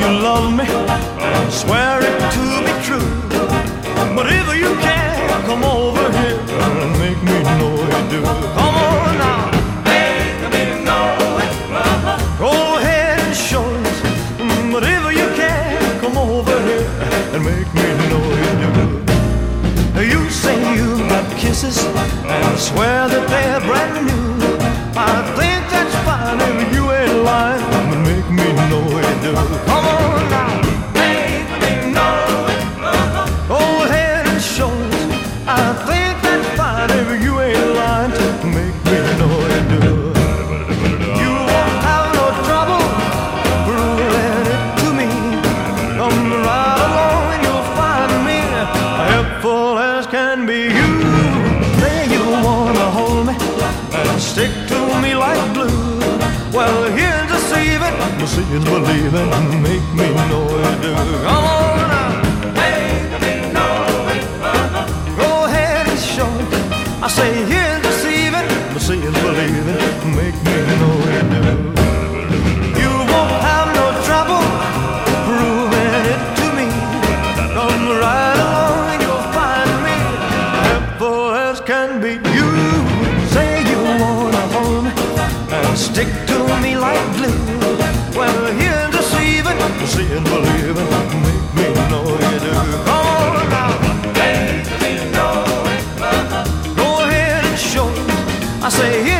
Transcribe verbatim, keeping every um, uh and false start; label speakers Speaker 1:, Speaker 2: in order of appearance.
Speaker 1: love me, swear it to be true. But if you can, come over here and make me know you do. Come on now, make me know it. Go ahead and show it. But if you can, come over here and make me know you do. You say you got kisses and swear that they're brand new. I think that's fine if you ain't lying, but make me know you do. Come on now, make me know it. Go ahead and show it. I think that's fine if you ain't lying, make me know you do. You won't have no trouble proving it to me. Come right along and you'll find me helpful as can be. You say you wanna hold me and stick to me like glue. Well, here's deceiving, seeing, believing, make me know you do. Come on now, make me know it. Go ahead and show it. I say here's deceiving, seeing, believing, make me know you do. You won't have no trouble proving it to me. Come right along and you'll find me helpful as can be. You say you wanna hold me and stick to me like glue. Well, here's deceiving, seeing, believing, make me know you do. Come on now, make me know it. Go ahead and show it. I say here.